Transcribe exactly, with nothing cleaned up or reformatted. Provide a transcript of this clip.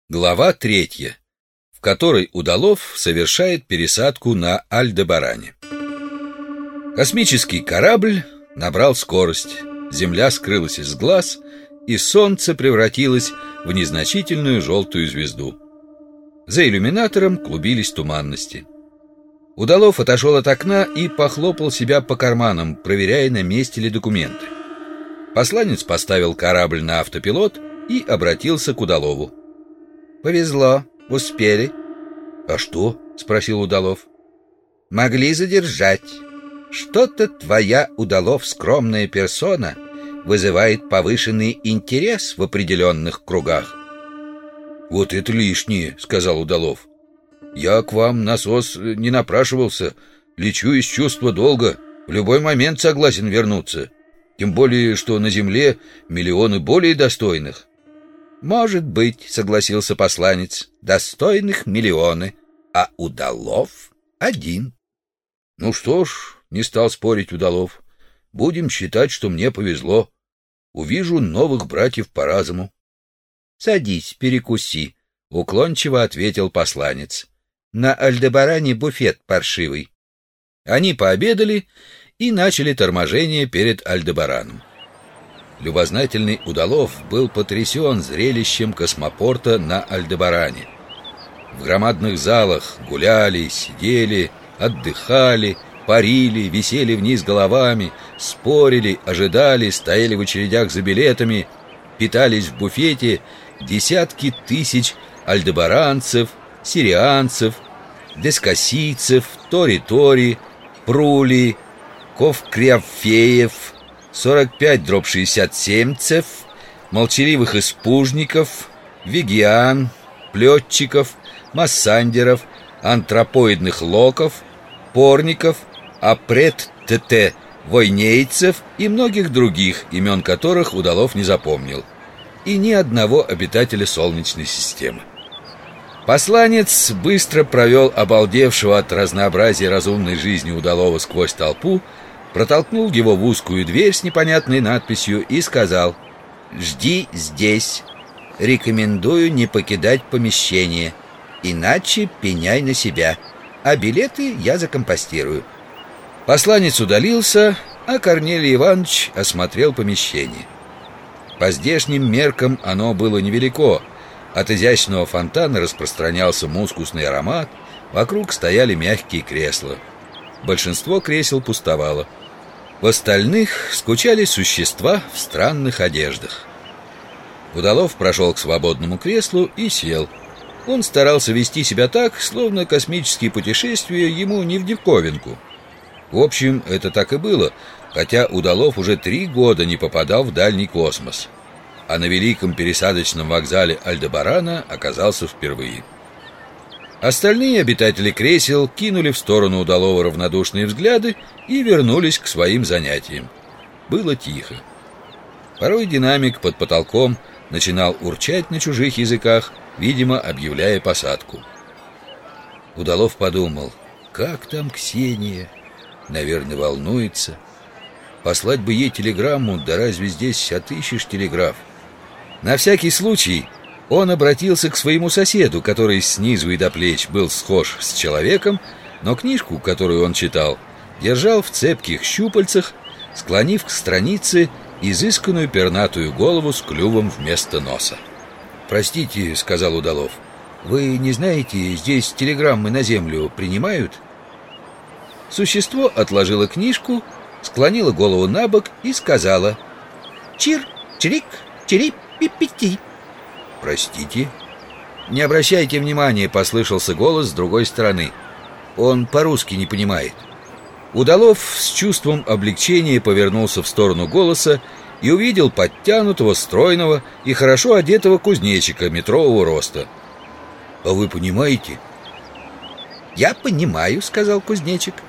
Глава третья, в которой Удалов совершает пересадку на Альдебаране. Космический корабль набрал скорость, Земля скрылась из глаз, и Солнце превратилось в незначительную желтую звезду. За иллюминатором клубились туманности. Удалов отошел от окна и похлопал себя по карманам, проверяя, на месте ли документы. Посланец поставил корабль на автопилот и обратился к Удалову. «Повезло, успели». «А что?» — спросил Удалов. «Могли задержать. Что-то твоя, Удалов, скромная персона вызывает повышенный интерес в определенных кругах». «Вот это лишнее», — сказал Удалов. «Я к вам на СОС не напрашивался. Лечу из чувства долга. В любой момент согласен вернуться. Тем более, что на земле миллионы более достойных». «Может быть, — согласился посланец, — достойных миллионы, а Удалов один». «Ну что ж, — не стал спорить Удалов, — будем считать, что мне повезло. Увижу новых братьев по разуму». «Садись, перекуси», — уклончиво ответил посланец. «На Альдебаране буфет паршивый». Они пообедали и начали торможение перед Альдебараном. Любознательный Удалов был потрясен зрелищем космопорта на Альдебаране. В громадных залах гуляли, сидели, отдыхали, парили, висели вниз головами, спорили, ожидали, стояли в очередях за билетами, питались в буфете десятки тысяч альдебаранцев, сирианцев, дескасийцев, тори-тори, прули, ковкриафеев, сорок пять дробь шестьдесят семцев, молчаливых испужников, вегиан, плетчиков, массандеров, антропоидных локов, порников, апрет-ТТ войнейцев и многих других, имен которых Удалов не запомнил, и ни одного обитателя Солнечной системы. Посланец быстро провел обалдевшего от разнообразия разумной жизни Удалова сквозь толпу, протолкнул его в узкую дверь с непонятной надписью и сказал: «Жди здесь. Рекомендую не покидать помещение, иначе пеняй на себя, а билеты я закомпостирую». Посланец удалился, а Корнелий Иванович осмотрел помещение. По здешним меркам оно было невелико. От изящного фонтана распространялся мускусный аромат, вокруг стояли мягкие кресла. Большинство кресел пустовало. В остальных скучали существа в странных одеждах. Удалов прошел к свободному креслу и сел. Он старался вести себя так, словно космические путешествия ему не в диковинку. В общем, это так и было, хотя Удалов уже три года не попадал в дальний космос, а на великом пересадочном вокзале Альдебарана оказался впервые. Остальные обитатели кресел кинули в сторону Удалова равнодушные взгляды и вернулись к своим занятиям. Было тихо. Порой динамик под потолком начинал урчать на чужих языках, видимо, объявляя посадку. Удалов подумал: как там Ксения? Наверное, волнуется. Послать бы ей телеграмму, да разве здесь отыщешь телеграф? На всякий случай он обратился к своему соседу, который снизу и до плеч был схож с человеком, но книжку, которую он читал, держал в цепких щупальцах, склонив к странице изысканную пернатую голову с клювом вместо носа. «Простите, — сказал Удалов, — вы не знаете, здесь телеграммы на землю принимают?» Существо отложило книжку, склонило голову на бок и сказала: «Чир, чирик, чирип-пи-пи-ти». «Простите?» «Не обращайте внимания», — послышался голос с другой стороны. «Он по-русски не понимает». Удалов с чувством облегчения повернулся в сторону голоса и увидел подтянутого, стройного и хорошо одетого кузнечика метрового роста. «А вы понимаете?» «Я понимаю», — сказал кузнечик.